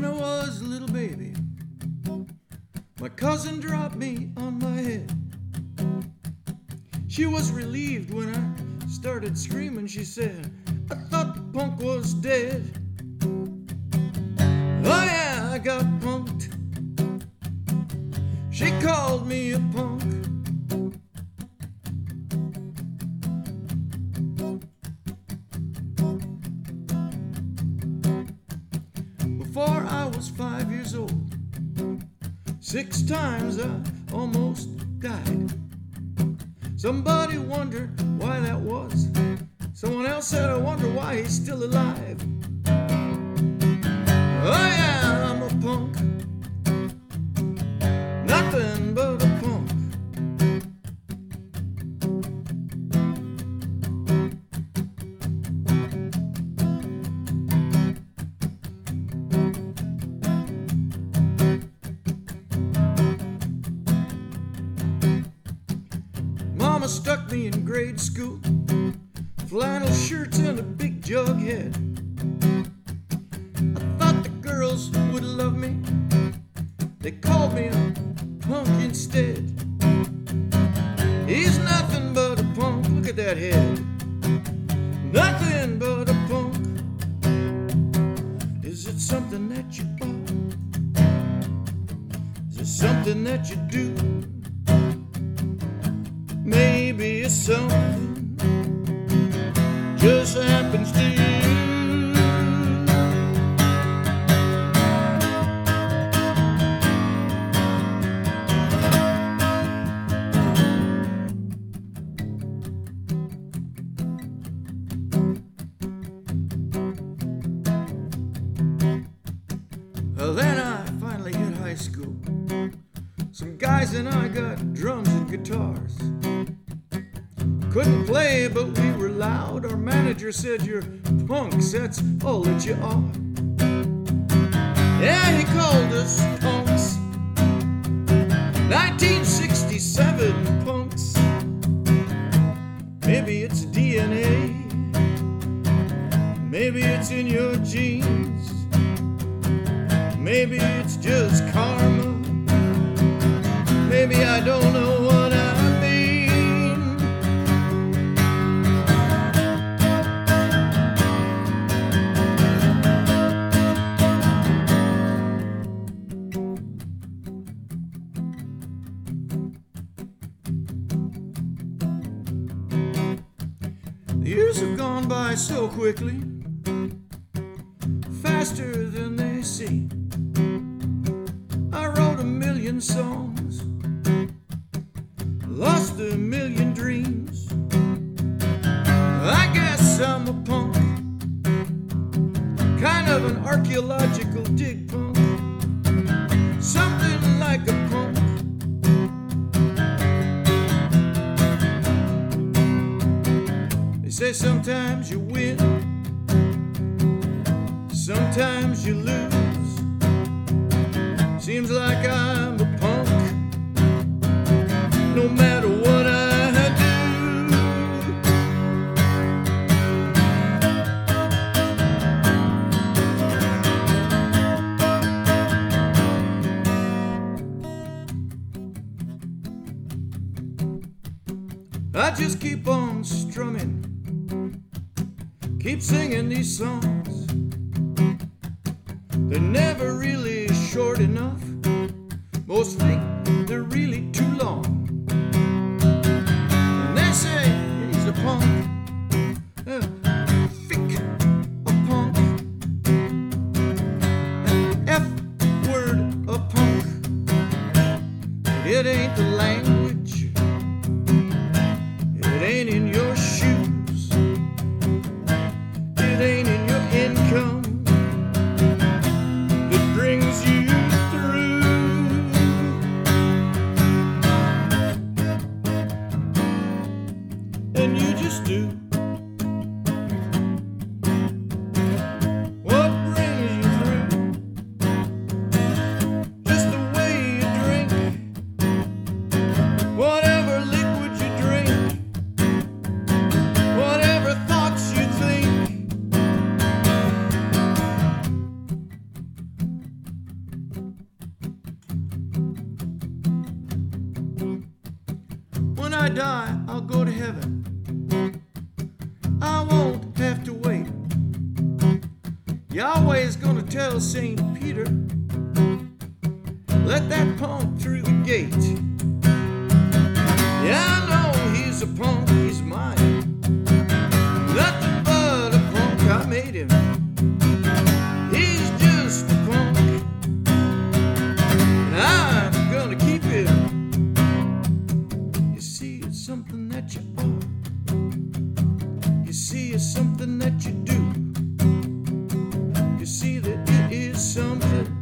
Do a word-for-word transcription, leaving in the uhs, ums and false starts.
When I was a little baby, my cousin dropped me on my head. She was relieved when I started screaming. She said, I thought the punk was dead. Oh yeah, I got punked. She called me a punk. Before I was five years old, six times I almost died. Somebody wondered why that was. Someone else said, I wonder why he's still alive. Oh yeah, I'm a punk. Nothing but a punk. Mama stuck me in grade school, flannel shirts and a big jug head. I thought the girls would love me. They called me a punk instead. He's nothing but a punk. Look at that head. Nothing but a punk. Is it something that you bought? Is it something that you do? Maybe it's something just happens to you. Well, then I finally hit high school. Some guys and I got drums and guitars. Couldn't play, but we were loud. Our manager said, you're punks, that's all that you are. Yeah, he called us punks. nineteen sixty-seven punks. Maybe it's D N A. Maybe it's in your genes. Maybe it's just karma. Maybe I don't know what I mean. The years have gone by so quickly, faster than they seem. I wrote a million songs, lost a million dreams. I guess I'm a punk, kind of an archaeological dig punk, something like a punk. They say sometimes you win, sometimes you lose. Seems like I'm a punk, no matter what I do. I just keep on strumming, keep singing these songs. They're never really short enough. Most think they're really too long. And they say he's a punk, a thick a punk, an F word a punk. It ain't the language, it ain't in your shoes, it ain't in your income that brings you through. And you just do what brings you through. Just the way you drink, I die, I'll go to heaven. I won't have to wait. Yahweh is gonna tell Saint Peter, let that punk through the gate. Yeah, I know he's a punk, he's mine. Nothing but a punk, I made him. He's just a punk, and I'm gonna keep him. You see, it's something that you are. You see, it's something that you do. You see that it is something